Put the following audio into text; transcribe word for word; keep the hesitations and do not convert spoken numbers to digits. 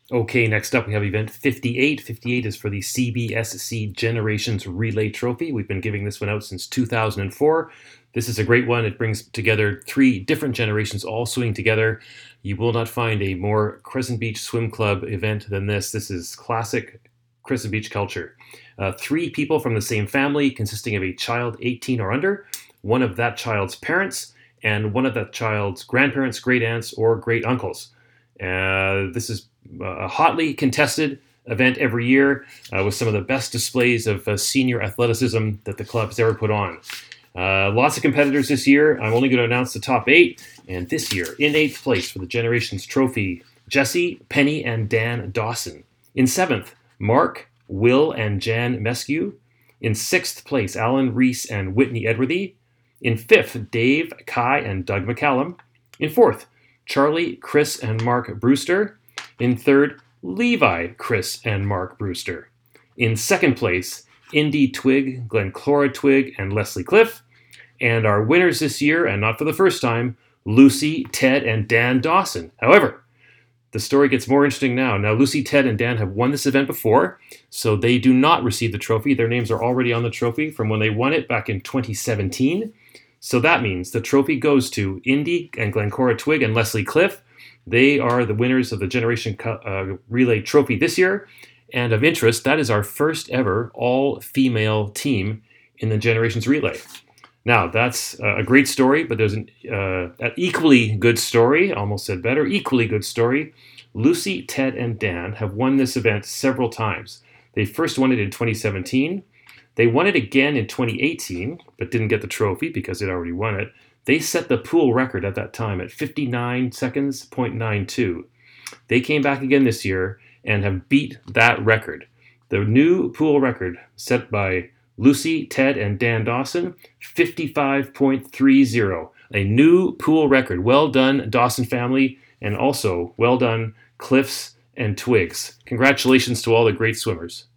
Okay, next up we have event fifty-eight. fifty-eight is for the C B S C Generations Relay Trophy. We've been giving this one out since two thousand four. This is a great one. It brings together three different generations all swimming together. You will not find a more Crescent Beach Swim Club event than this. This is classic Crescent Beach culture. Uh, three people from the same family, consisting of a child eighteen or under, one of that child's parents, and one of that child's grandparents, great aunts, or great uncles. Uh, this is a hotly contested event every year uh, with some of the best displays of uh, senior athleticism that the club has ever put on. Uh, lots of competitors this year. I'm only going to announce the top eight. And this year, in eighth place for the Generations Trophy, Jesse, Penny, and Dan Dawson. In seventh, Mark, Will, and Jan Meskew. In sixth place, Alan Reese and Whitney Edworthy. In fifth, Dave, Kai, and Doug McCallum. In fourth, Charlie, Chris, and Mark Brewster. In third, Levi, Chris, and Mark Brewster. In second place, Indy Twig, Glencora Twig, and Leslie Cliff. And our winners this year, and not for the first time, Lucy, Ted, and Dan Dawson. However, the story gets more interesting now. Now, Lucy, Ted, and Dan have won this event before, so they do not receive the trophy. Their names are already on the trophy from when they won it back in twenty seventeen. So that means the trophy goes to Indy and Glencora Twig and Leslie Cliff. They are the winners of the Generation uh, Relay Trophy this year. And of interest, that is our first ever all-female team in the Generations Relay. Now, that's a great story, but there's an, uh, an equally good story, almost said better, equally good story. Lucy, Ted, and Dan have won this event several times. They first won it in twenty seventeen. They won it again in twenty eighteen, but didn't get the trophy because they'd already won it. They set the pool record at that time at fifty-nine seconds point nine two. They came back again this year and have beat that record. The new pool record set by Lucy, Ted, and Dan Dawson, fifty-five point three zero. A new pool record. Well done, Dawson family, and also well done, Cliffs and Twigs. Congratulations to all the great swimmers.